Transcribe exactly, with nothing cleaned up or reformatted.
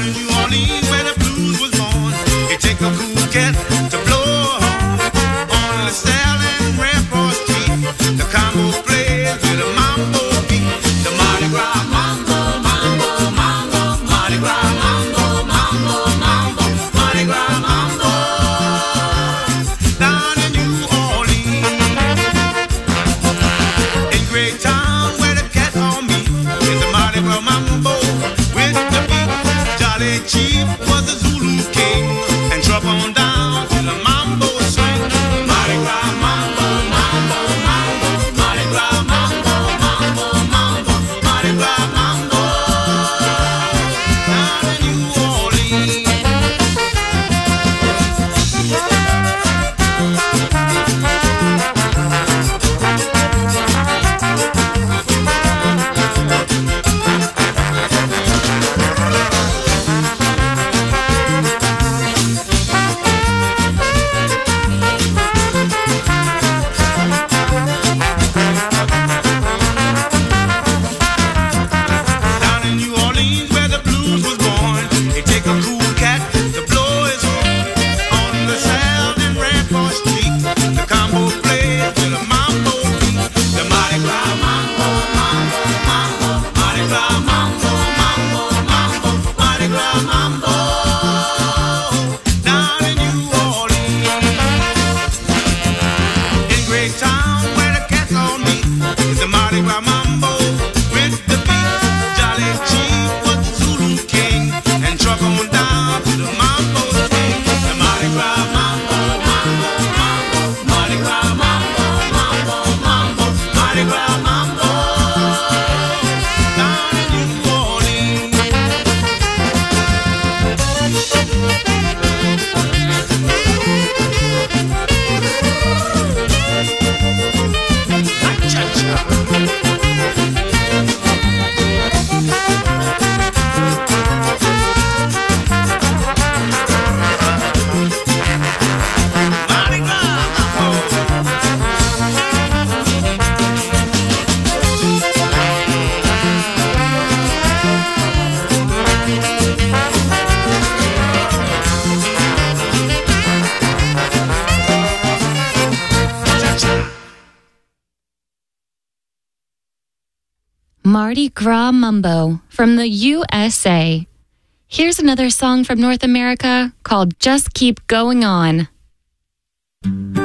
in New Orleans where the blues was born. It take a cool cat to blow a horn. On the South and Rampart Street, the combo plays with a mambo beat. The Mardi Gras mambo, mambo, mambo, Mardi Gras mambo, mambo, mambo, Mardi Gras mambo. Down in New Orleans, in Great Town where the cat on me is the Mardi Gras mambo with the beat. Jolly Chief was the Zulu king and drop on down to the mambo swing. Mardi Gras mambo, mambo, mambo, Mardi Gras mambo, mambo, mambo, Mardi Gras mambo. Down in New Orleans. Down in New Orleans where the blues was born, it take a cool cat to blow his horn. On the South and Rampart Street, the combo plays with a mambo beat. The Mardi Gras mambo, mambo, mambo, Mardi Gras mambo, mambo, mambo, Mardi Gras mambo. Down in New Orleans, in Great Town where the cats all meet, is the Mardi Gras mambo with the beat. Jolly Chief was the Zulu king and truck on down to the mambo swing. The Mardi Gras mambo, mambo, mambo, Mardi Gras mambo, mambo, mambo, Mardi Gras mambo. Down in New Orleans. Mardi Gras mambo. Mardi Gras Mambo from the U S A. Here's another song from North America called Just Keep Going On.